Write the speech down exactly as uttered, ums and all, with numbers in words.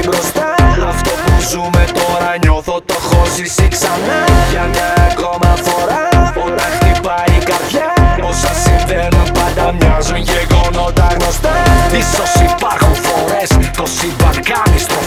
μπροστά. Αυτό που ζούμε τώρα νιώθω το έχω ζήσει ξανά. Για μια ακόμα φορά όταν χτυπάει η καρδιά, όσα συμβαίνουν πάντα μοιάζουν γεγονότα γνωστά. Ίσως